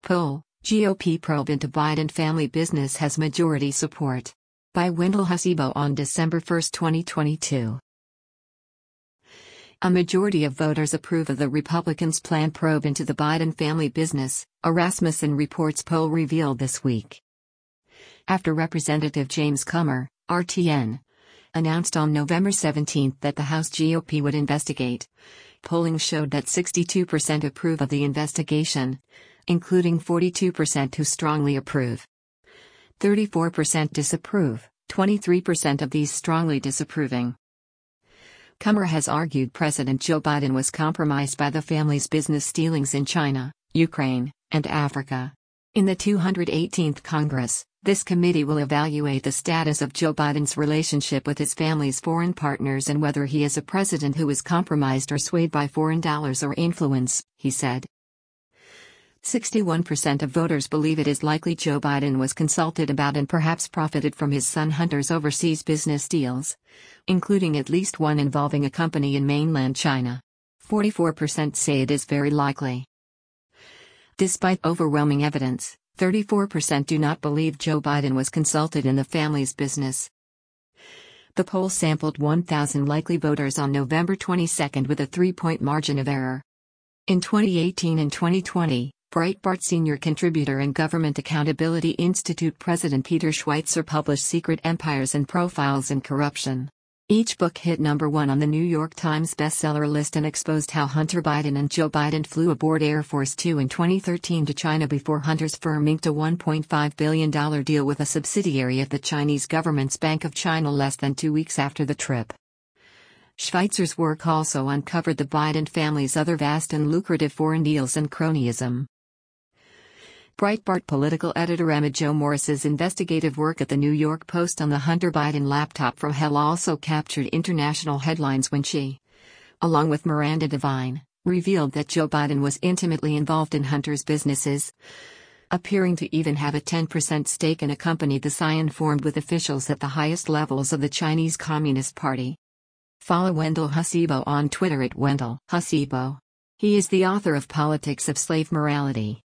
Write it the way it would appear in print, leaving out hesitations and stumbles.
Poll: GOP probe into Biden family business has majority support. By Wendell Hasibo on December 1, 2022. A majority of voters approve of the Republicans' planned probe into the Biden family business, a Rasmussen Reports poll revealed this week. After Representative James Comer, RTN, announced on November 17 that the House GOP would investigate, polling showed that 62% approve of the investigation, including 42% who strongly approve. 34% disapprove, 23% of these strongly disapproving. Comer has argued President Joe Biden was compromised by the family's business dealings in China, Ukraine, and Africa. In the 218th Congress, this committee will evaluate the status of Joe Biden's relationship with his family's foreign partners and whether he is a president who is compromised or swayed by foreign dollars or influence, he said. 61% of voters believe it is likely Joe Biden was consulted about and perhaps profited from his son Hunter's overseas business deals, including at least one involving a company in mainland China. 44% say it is very likely. Despite overwhelming evidence, 34% do not believe Joe Biden was consulted in the family's business. The poll sampled 1,000 likely voters on November 22 with a 3-point margin of error. In 2018 and 2020, Breitbart senior contributor and Government Accountability Institute President Peter Schweizer published Secret Empires and Profiles in Corruption. Each book hit #1 on the New York Times bestseller list and exposed how Hunter Biden and Joe Biden flew aboard Air Force Two in 2013 to China before Hunter's firm inked a $1.5 billion deal with a subsidiary of the Chinese government's Bank of China less than 2 weeks after the trip. Schweizer's work also uncovered the Biden family's other vast and lucrative foreign deals and cronyism. Breitbart political editor Emma Jo Morris's investigative work at the New York Post on the Hunter Biden laptop from hell also captured international headlines when she, along with Miranda Devine, revealed that Joe Biden was intimately involved in Hunter's businesses, appearing to even have a 10% stake in a company the Scion formed with officials at the highest levels of the Chinese Communist Party. Follow Wendell Hasibo on Twitter at Wendell Hasibo. He is the author of Politics of Slave Morality.